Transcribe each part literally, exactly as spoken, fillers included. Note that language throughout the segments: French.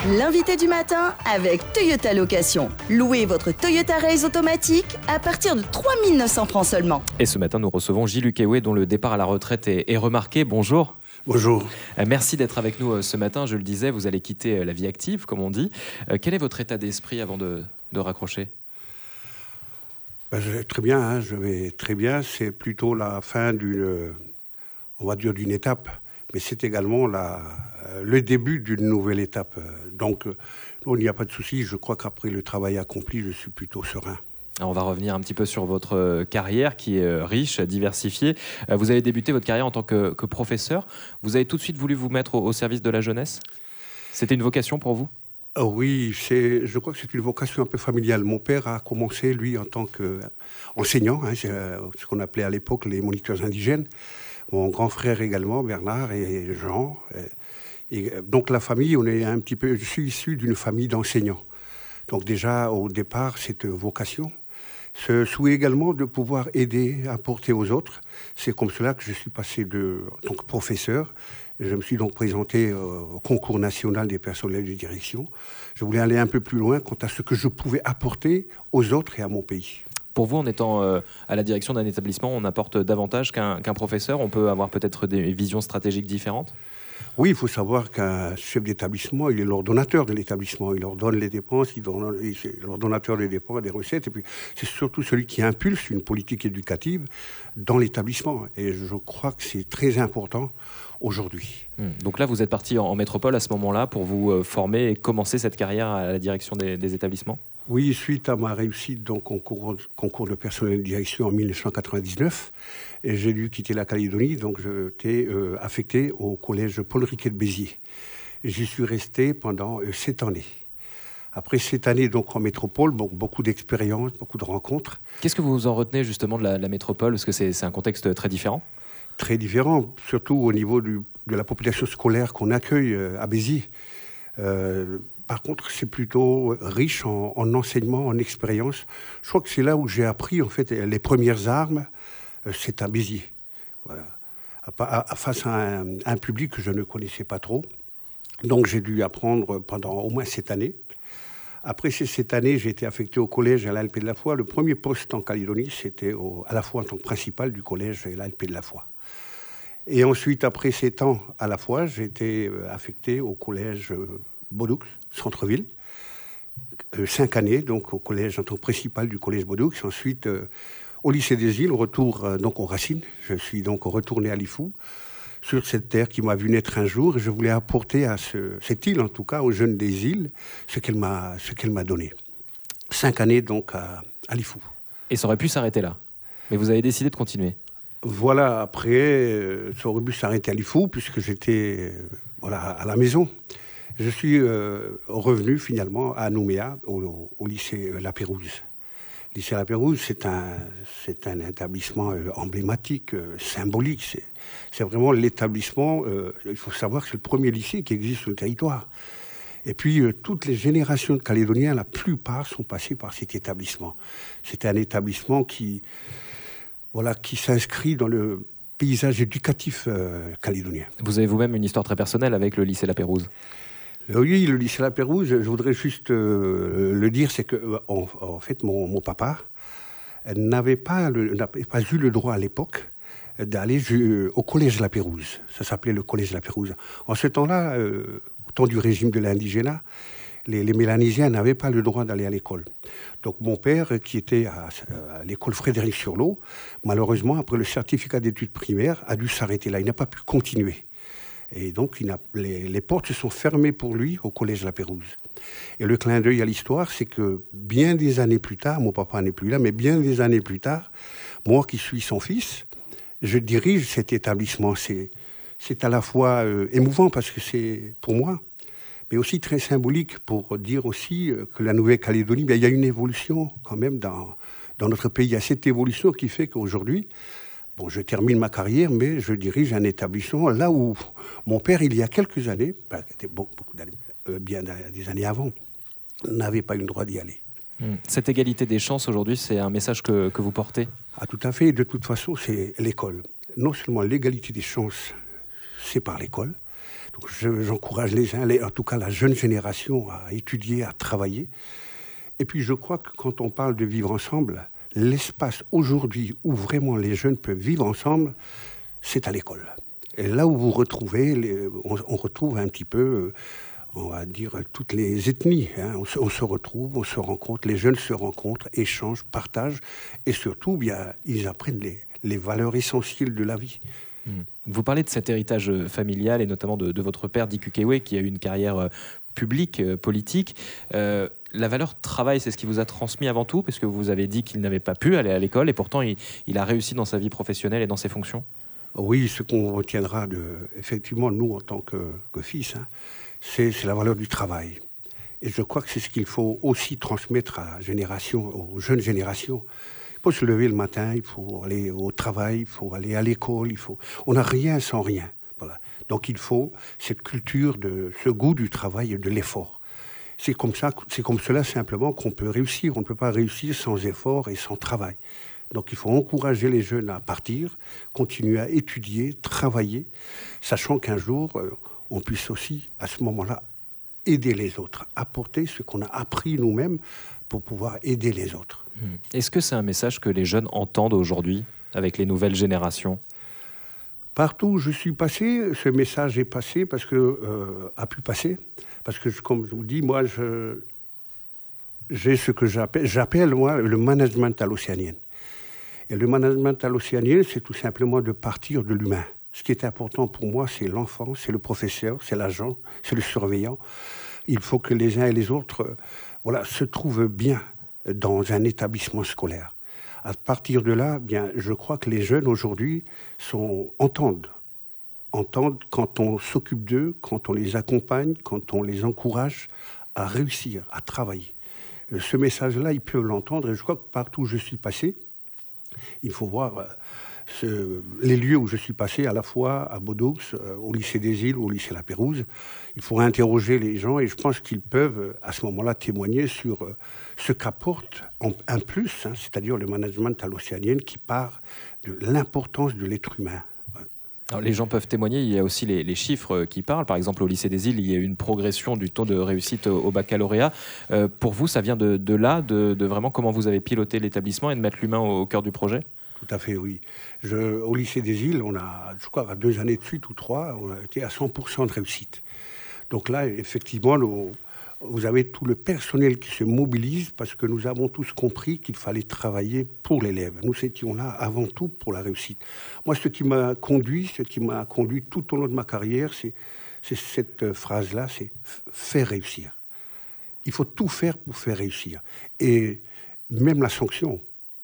L'invité du matin avec Toyota Location. Louez votre Toyota Race automatique à partir de trois mille neuf cents francs seulement. Et ce matin, nous recevons Gilles Ukewe, dont le départ à la retraite est, est remarqué. Bonjour. Bonjour. Euh, merci d'être avec nous euh, ce matin. Je le disais, vous allez quitter euh, la vie active, comme on dit. Euh, quel est votre état d'esprit avant de, de raccrocher ? Ben, je vais très bien, hein, je vais très bien. C'est plutôt la fin d'une, on va dire, d'une étape, mais c'est également la, euh, le début d'une nouvelle étape. Donc, euh, non, il n'y a pas de souci. Je crois qu'après le travail accompli, je suis plutôt serein. Alors, on va revenir un petit peu sur votre carrière qui est riche, diversifiée. Vous avez débuté votre carrière en tant que, que professeur. Vous avez tout de suite voulu vous mettre au, au service de la jeunesse ? C'était une vocation pour vous ? Oh oui, c'est, je crois que c'est une vocation un peu familiale. Mon père a commencé, lui, en tant qu'enseignant, hein, ce qu'on appelait à l'époque les moniteurs indigènes. Mon grand frère également, Bernard et Jean. Et donc la famille, on est un petit peu. Je suis issu d'une famille d'enseignants. Donc déjà au départ, cette vocation, ce souhait également de pouvoir aider, apporter aux autres. C'est comme cela que je suis passé de en tant que professeur. Je me suis donc présenté au concours national des personnels de direction. Je voulais aller un peu plus loin quant à ce que je pouvais apporter aux autres et à mon pays. Pour vous, en étant euh, à la direction d'un établissement, on apporte davantage qu'un, qu'un professeur ? On peut avoir peut-être des visions stratégiques différentes ? Oui, il faut savoir qu'un chef d'établissement, il est l'ordonnateur de l'établissement. Il ordonne les dépenses, il donne, c'est l'ordonnateur des dépenses, des recettes. Et puis, c'est surtout celui qui impulse une politique éducative dans l'établissement. Et je crois que c'est très important aujourd'hui. Hum. Donc là, vous êtes parti en, en métropole à ce moment-là pour vous euh, former et commencer cette carrière à la direction des, des établissements ? Oui, suite à ma réussite donc au concours, concours de personnel de direction en mille neuf cent quatre-vingt-dix-neuf, et j'ai dû quitter la Calédonie, donc j'étais euh, affecté au collège Paul Riquet de Béziers. Et j'y suis resté pendant euh, sept années. Après sept années donc en métropole, bon, beaucoup d'expériences, beaucoup de rencontres. Qu'est-ce que vous en retenez justement de la, la métropole ? Parce que c'est, c'est un contexte très différent. Très différent, surtout au niveau du, de la population scolaire qu'on accueille euh, à Béziers. Euh, Par contre, c'est plutôt riche en, en enseignement, en expérience. Je crois que c'est là où j'ai appris, en fait, les premières armes, euh, c'est à Béziers. Voilà. À, à, face à un, un public que je ne connaissais pas trop. Donc, j'ai dû apprendre pendant au moins sept années. Après ces sept années, j'ai été affecté au collège à l'A L P de la Foi. Le premier poste en Calédonie, c'était au, à la fois en tant que principal du collège à l'A L P de la Foi. Et ensuite, après sept ans à la Foi, j'ai été affecté au collège euh, Bodoux, centre-ville, euh, cinq années, donc au collège, en tant que principal du collège Bodoux. Ensuite, euh, au lycée des îles, retour euh, donc aux racines. Je suis donc retourné à Lifou, sur cette terre qui m'a vu naître un jour. Je voulais apporter à ce, cette île, en tout cas, aux jeunes des îles, ce qu'elle m'a, ce qu'elle m'a donné. Cinq années donc à, à Lifou. Et ça aurait pu s'arrêter là, mais vous avez décidé de continuer. Voilà, après, euh, ça aurait pu s'arrêter à Lifou, puisque j'étais euh, voilà, à la maison. Je suis euh, revenu finalement à Nouméa, au, au lycée La Pérouse. Le lycée La Pérouse, c'est un, c'est un établissement euh, emblématique, euh, symbolique. C'est, c'est vraiment l'établissement, euh, il faut savoir que c'est le premier lycée qui existe sur le territoire. Et puis, euh, toutes les générations de Calédoniens, la plupart sont passées par cet établissement. C'est un établissement qui, voilà, qui s'inscrit dans le paysage éducatif euh, calédonien. Vous avez vous-même une histoire très personnelle avec le lycée La Pérouse. Oui, le lycée La Pérouse, je voudrais juste euh, le dire, c'est que en, en fait, mon, mon papa n'avait pas, le, n'avait pas eu le droit à l'époque d'aller ju- au collège La Pérouse. Ça s'appelait le collège La Pérouse. En ce temps-là, euh, au temps du régime de l'indigénat, les, les Mélanésiens n'avaient pas le droit d'aller à l'école. Donc mon père, qui était à, à l'école Frédéric-Surlot, malheureusement, après le certificat d'études primaires, a dû s'arrêter là. Il n'a pas pu continuer. Et donc, il n'a, les, les portes se sont fermées pour lui au collège La Pérouse. Et le clin d'œil à l'histoire, c'est que bien des années plus tard, mon papa n'est plus là, mais bien des années plus tard, moi qui suis son fils, je dirige cet établissement. C'est, c'est à la fois euh, émouvant parce que c'est pour moi, mais aussi très symbolique pour dire aussi que la Nouvelle-Calédonie, bien, il y a une évolution quand même dans, dans notre pays. Il y a cette évolution qui fait qu'aujourd'hui, bon, je termine ma carrière, mais je dirige un établissement là où mon père, il y a quelques années, ben, beaucoup, beaucoup d'années, euh, bien des années avant, n'avait pas eu le droit d'y aller. Mmh. Cette égalité des chances aujourd'hui, c'est un message que, que vous portez ? Ah, tout à fait. De toute façon, c'est l'école. Non seulement l'égalité des chances, c'est par l'école, Donc je, j'encourage les uns, les, en tout cas la jeune génération, à étudier, à travailler. Et puis je crois que quand on parle de vivre ensemble, l'espace aujourd'hui où vraiment les jeunes peuvent vivre ensemble, c'est à l'école. Et là où vous retrouvez, les, on, on retrouve un petit peu, on va dire, toutes les ethnies. Hein. On, se, on se retrouve, on se rencontre, les jeunes se rencontrent, échangent, partagent, et surtout, bien, ils apprennent les, les valeurs essentielles de la vie. Vous parlez de cet héritage familial et notamment de, de votre père, Dick Ukwe, qui a eu une carrière euh, publique, euh, politique. Euh, la valeur travail, c'est ce qui vous a transmis avant tout, parce que vous avez dit qu'il n'avait pas pu aller à l'école et pourtant il, il a réussi dans sa vie professionnelle et dans ses fonctions. Oui, ce qu'on retiendra, de, effectivement, nous, en tant que, que fils, hein, c'est, c'est la valeur du travail. Et je crois que c'est ce qu'il faut aussi transmettre à génération, aux jeunes générations. Il faut se lever le matin, il faut aller au travail, il faut aller à l'école, il faut... on n'a rien sans rien. Voilà. Donc il faut cette culture, de ce goût du travail et de l'effort. C'est comme ça, c'est comme cela simplement qu'on peut réussir. On ne peut pas réussir sans effort et sans travail. Donc il faut encourager les jeunes à partir, continuer à étudier, travailler, sachant qu'un jour, euh, on puisse aussi, à ce moment-là, aider les autres, apporter ce qu'on a appris nous-mêmes pour pouvoir aider les autres. Est-ce que c'est un message que les jeunes entendent aujourd'hui avec les nouvelles générations ? Partout où je suis passé, ce message est passé parce que euh, a pu passer, parce que comme je vous dis, moi, je, j'ai ce que j'appelle, j'appelle moi le management à l'océanienne. Et le management à l'océanienne, c'est tout simplement de partir de l'humain. Ce qui est important pour moi, c'est l'enfant, c'est le professeur, c'est l'agent, c'est le surveillant. Il faut que les uns et les autres, euh, voilà, se trouvent bien dans un établissement scolaire. À partir de là, bien, je crois que les jeunes aujourd'hui sont, entendent, entendent quand on s'occupe d'eux, quand on les accompagne, quand on les encourage à réussir, à travailler. Ce message-là, ils peuvent l'entendre et je crois que partout où je suis passé, il faut voir euh, ce, les lieux où je suis passé, à la fois à Bodaux, euh, au lycée des Îles, au lycée La Pérouse. Il faut interroger les gens et je pense qu'ils peuvent à ce moment-là témoigner sur euh, ce qu'apporte en, un plus, hein, c'est-à-dire le management à l'océanienne qui part de l'importance de l'être humain. Alors, les gens peuvent témoigner, il y a aussi les, les chiffres qui parlent. Par exemple, au lycée des Îles, il y a eu une progression du taux de réussite au, au baccalauréat. Euh, pour vous, ça vient de, de là, de, de vraiment comment vous avez piloté l'établissement et de mettre l'humain au, au cœur du projet ? Tout à fait, oui. Je, au lycée des Îles, on a, je crois, à deux années de suite ou trois, on a été à cent pour cent de réussite. Donc là, effectivement, nous, vous avez tout le personnel qui se mobilise parce que nous avons tous compris qu'il fallait travailler pour l'élève. Nous étions là avant tout pour la réussite. Moi, ce qui m'a conduit, ce qui m'a conduit tout au long de ma carrière, c'est, c'est cette phrase-là, c'est faire réussir. Il faut tout faire pour faire réussir. Et même la sanction,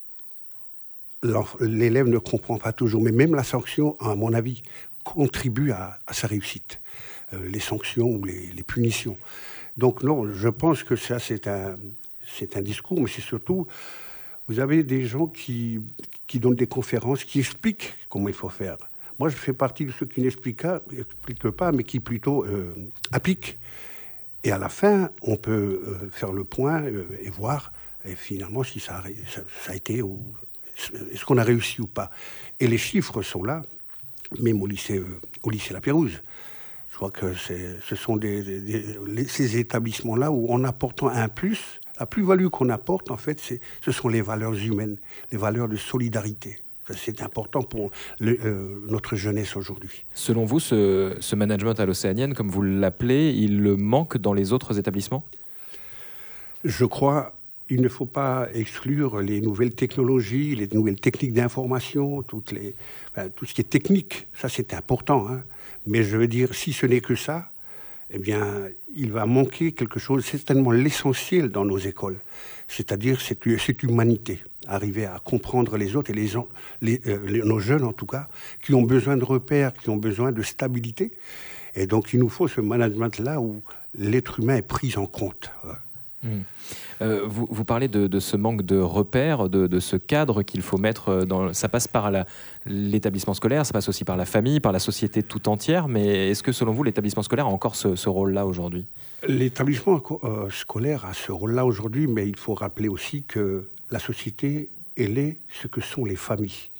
l'élève ne comprend pas toujours, mais même la sanction, à mon avis, contribue à, à sa réussite. Euh, les sanctions ou les, les punitions. Donc non, je pense que ça, c'est un, c'est un discours, mais c'est surtout, vous avez des gens qui, qui donnent des conférences, qui expliquent comment il faut faire. Moi, je fais partie de ceux qui n'expliquent pas, mais qui plutôt euh, appliquent. Et à la fin, on peut euh, faire le point euh, et voir et finalement si ça a, ça, ça a été, ou est-ce qu'on a réussi ou pas. Et les chiffres sont là, même au lycée, euh, au lycée La Pérouse. Je crois que c'est, ce sont des, des, des, ces établissements-là où, en apportant un plus, la plus-value qu'on apporte, en fait, c'est, ce sont les valeurs humaines, les valeurs de solidarité. C'est important pour le, euh, notre jeunesse aujourd'hui. Selon vous, ce, ce management à l'océanienne, comme vous l'appelez, il manque dans les autres établissements ? Je crois qu'il ne faut pas exclure les nouvelles technologies, les nouvelles techniques d'information, toutes les, enfin, tout ce qui est technique. Ça, c'est important, hein. Mais je veux dire, si ce n'est que ça, eh bien, il va manquer quelque chose, certainement l'essentiel dans nos écoles, c'est-à-dire cette, cette humanité, arriver à comprendre les autres et les, les, euh, les, nos jeunes en tout cas, qui ont besoin de repères, qui ont besoin de stabilité. Et donc, il nous faut ce management-là où l'être humain est pris en compte. Mmh. Euh, vous, vous parlez de, de ce manque de repères, de, de ce cadre qu'il faut mettre dans... Ça passe par la, l'établissement scolaire, ça passe aussi par la famille, par la société tout entière, mais est-ce que selon vous, l'établissement scolaire a encore ce, ce rôle-là aujourd'hui ? L'établissement euh, scolaire a ce rôle-là aujourd'hui, mais il faut rappeler aussi que la société, elle est ce que sont les familles.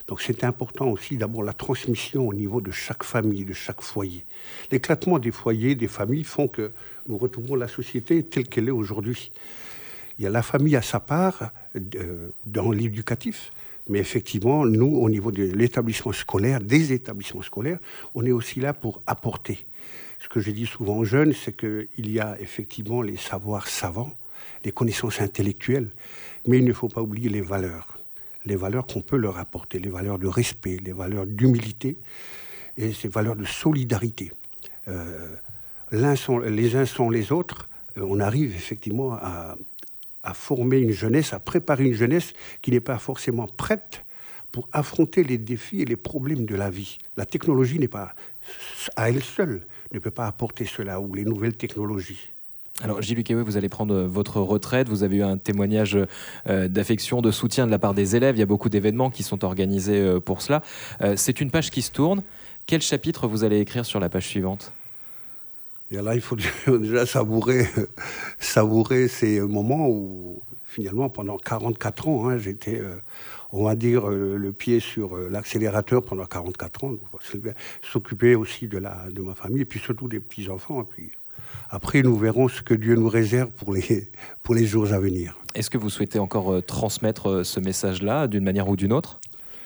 Donc c'est important aussi d'abord la transmission au niveau de chaque famille, de chaque foyer. L'éclatement des foyers, des familles font que nous retrouvons la société telle qu'elle est aujourd'hui. Il y a la famille à sa part euh, dans l'éducatif, mais effectivement, nous, au niveau de l'établissement scolaire, des établissements scolaires, on est aussi là pour apporter. Ce que je dis souvent aux jeunes, c'est qu'il y a effectivement les savoirs savants, les connaissances intellectuelles, mais il ne faut pas oublier les valeurs. Les valeurs qu'on peut leur apporter, les valeurs de respect, les valeurs d'humilité et ces valeurs de solidarité. Euh, l'un sont, les uns sont les autres, on arrive effectivement à... à former une jeunesse, à préparer une jeunesse qui n'est pas forcément prête pour affronter les défis et les problèmes de la vie. La technologie n'est pas, à elle seule, ne peut pas apporter cela, ou les nouvelles technologies. Alors, Gilles Ukewe, vous allez prendre votre retraite. Vous avez eu un témoignage euh, d'affection, de soutien de la part des élèves. Il y a beaucoup d'événements qui sont organisés euh, pour cela. Euh, c'est une page qui se tourne. Quel chapitre vous allez écrire sur la page suivante ? Et là, il faut déjà savourer, savourer ces moments où, finalement, pendant quarante-quatre ans, hein, j'étais, euh, on va dire, euh, le pied sur euh, l'accélérateur pendant quarante-quatre ans. S'occuper aussi de, la, de ma famille, et puis surtout des petits-enfants. Et puis, après, nous verrons ce que Dieu nous réserve pour les, pour les jours à venir. Est-ce que vous souhaitez encore euh, transmettre euh, ce message-là, d'une manière ou d'une autre ?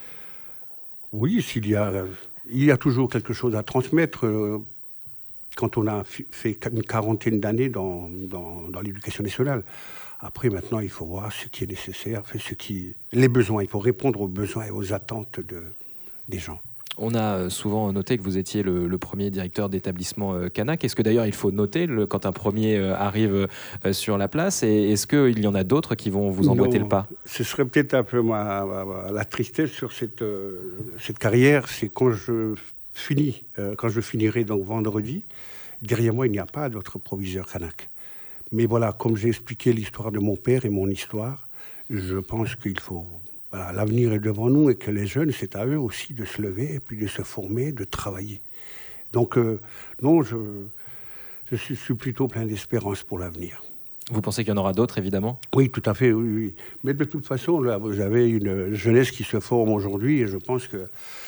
Oui, s'il y a, euh, il y a toujours quelque chose à transmettre. Euh, quand on a fait une quarantaine d'années dans, dans, dans l'éducation nationale. Après, maintenant, il faut voir ce qui est nécessaire, ce qui, les besoins. Il faut répondre aux besoins et aux attentes de, des gens. On a souvent noté que vous étiez le, le premier directeur d'établissement euh, Canac. Est-ce que d'ailleurs il faut noter le, quand un premier euh, arrive euh, sur la place, et est-ce qu'il y en a d'autres qui vont vous emboîter non, le pas ? Ce serait peut-être un peu ma, ma, ma, la tristesse sur cette, euh, cette carrière, c'est quand je finis, euh, quand je finirai donc vendredi, derrière moi il n'y a pas d'autre proviseur Canac. Mais voilà, comme j'ai expliqué l'histoire de mon père et mon histoire, je pense qu'il faut... Voilà, l'avenir est devant nous et que les jeunes, c'est à eux aussi de se lever et puis de se former, de travailler. Donc, euh, non, je, je suis, suis plutôt plein d'espérance pour l'avenir. Vous pensez qu'il y en aura d'autres, évidemment ? Oui, tout à fait, oui, oui. Mais de toute façon, là, vous avez une jeunesse qui se forme aujourd'hui et je pense que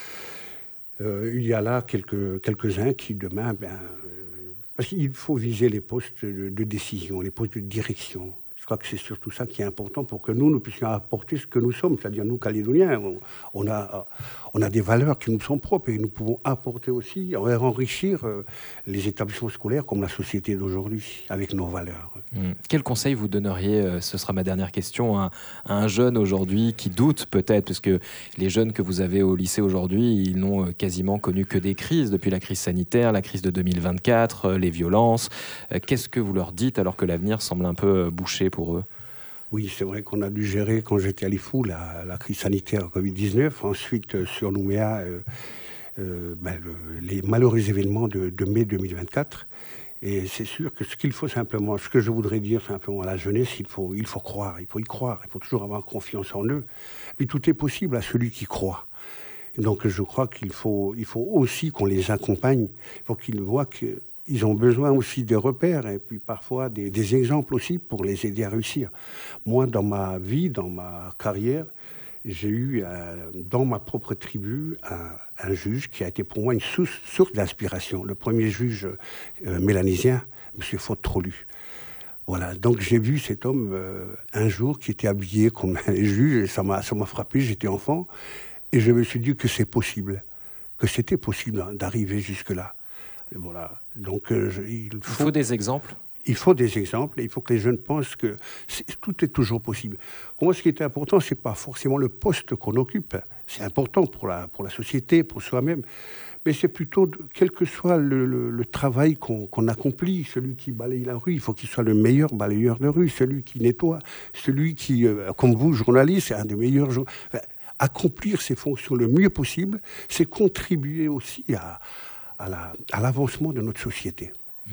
euh, il y a là quelques, quelques-uns qui, demain, ben, euh, parce qu'il faut viser les postes de, de décision, les postes de direction. Je crois que c'est surtout ça qui est important pour que nous, nous puissions apporter ce que nous sommes, c'est-à-dire nous, Calédoniens. On, on, a, on a des valeurs qui nous sont propres et nous pouvons apporter aussi, enrichir euh, les établissements scolaires comme la société d'aujourd'hui, avec nos valeurs. Mmh. Quel conseil vous donneriez, euh, ce sera ma dernière question, à, à un jeune aujourd'hui qui doute peut-être, parce que les jeunes que vous avez au lycée aujourd'hui, ils n'ont quasiment connu que des crises, depuis la crise sanitaire, la crise de deux mille vingt-quatre, euh, les violences. Euh, qu'est-ce que vous leur dites alors que l'avenir semble un peu bouché pour eux? Oui, c'est vrai qu'on a dû gérer, quand j'étais à l'I F O U, la, la crise sanitaire covid dix-neuf. Ensuite, euh, sur Nouméa, euh, euh, ben, le, les malheureux événements de, de mai deux mille vingt-quatre. Et c'est sûr que ce qu'il faut simplement, ce que je voudrais dire simplement à la jeunesse, il faut, il faut croire, il faut y croire, il faut toujours avoir confiance en eux. Puis tout est possible à celui qui croit. Et donc je crois qu'il faut, il faut aussi qu'on les accompagne, il faut qu'ils voient que ils ont besoin aussi de repères et puis parfois des, des exemples aussi pour les aider à réussir. Moi, dans ma vie, dans ma carrière, j'ai eu euh, dans ma propre tribu un, un juge qui a été pour moi une source, source d'inspiration. Le premier juge euh, mélanésien, M. Faute-Trolu. Voilà, donc j'ai vu cet homme euh, un jour qui était habillé comme un juge et ça m'a, ça m'a frappé, j'étais enfant et je me suis dit que c'est possible, que c'était possible d'arriver jusque-là. Et voilà. Donc, euh, je, il, faut, il faut des exemples. Il faut des exemples et il faut que les jeunes pensent que c'est, tout est toujours possible. Pour moi, ce qui est important, c'est pas forcément le poste qu'on occupe. C'est important pour la, pour la société, pour soi-même. Mais c'est plutôt, de, quel que soit le, le, le travail qu'on, qu'on accomplit, celui qui balaye la rue, il faut qu'il soit le meilleur balayeur de rue, celui qui nettoie, celui qui, euh, comme vous, journaliste, c'est un des meilleurs... Enfin, accomplir ses fonctions le mieux possible, c'est contribuer aussi à... à, la, à l'avancement de notre société.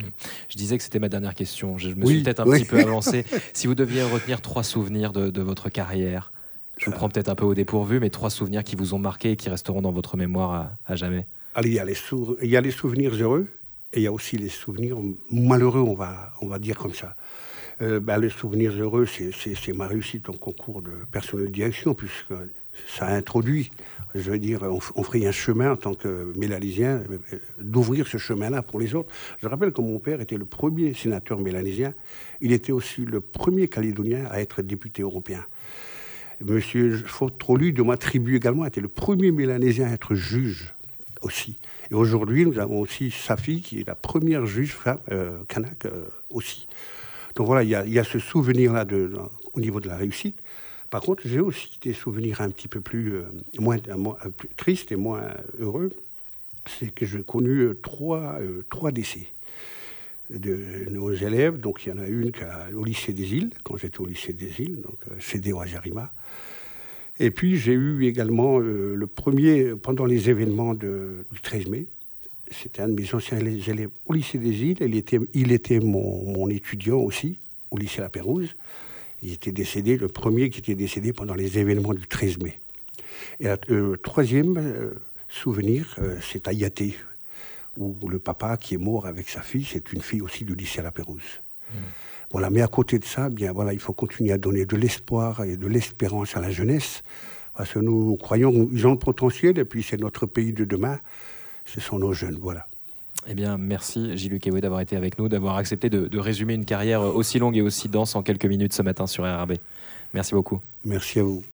Je disais que c'était ma dernière question. Je me oui, suis peut-être un oui. petit peu avancé. Si vous deviez retenir trois souvenirs de, de votre carrière, je vous euh, prends peut-être un peu au dépourvu, mais trois souvenirs qui vous ont marqué et qui resteront dans votre mémoire à, à jamais. Allez, il y a les sou- il y a les souvenirs heureux et il y a aussi les souvenirs malheureux, on va, on va dire comme ça. Euh, bah, les souvenirs heureux, c'est ma réussite en concours de personnel de direction, puisque ça a introduit, je veux dire, on, on ferait un chemin en tant que mélanésien, euh, d'ouvrir ce chemin-là pour les autres. Je rappelle que mon père était le premier sénateur mélanésien. Il était aussi le premier Calédonien à être député européen. Monsieur Fautrolu de ma tribu également était le premier mélanésien à être juge aussi. Et aujourd'hui, nous avons aussi sa fille qui est la première juge femme euh, kanak euh, aussi. Donc voilà, il y a, y a ce souvenir-là de, de, au niveau de la réussite. Par contre, j'ai aussi des souvenirs un petit peu plus, euh, moins, moins plus tristes et moins heureux. C'est que j'ai connu euh, trois, euh, trois décès de nos élèves. Donc il y en a une qui a, au lycée des Îles, quand j'étais au lycée des Îles, donc euh, C D O Jarima. Et puis j'ai eu également euh, le premier, pendant les événements de, du treize mai, c'était un de mes anciens élèves au lycée des Îles. Il était, il était mon, mon étudiant aussi, au lycée La Pérouse. Il était décédé, le premier qui était décédé pendant les événements du treize mai. Et le euh, troisième euh, souvenir, euh, c'est à Yaté, où le papa qui est mort avec sa fille, c'est une fille aussi du lycée La Pérouse. Mmh. Voilà, mais à côté de ça, bien, voilà, il faut continuer à donner de l'espoir et de l'espérance à la jeunesse, parce que nous, nous croyons qu'ils ont le potentiel, et puis c'est notre pays de demain, ce sont nos jeunes, voilà. Eh bien, merci Gilles Kewé d'avoir été avec nous, d'avoir accepté de, de résumer une carrière aussi longue et aussi dense en quelques minutes ce matin sur R R B. Merci beaucoup. Merci à vous.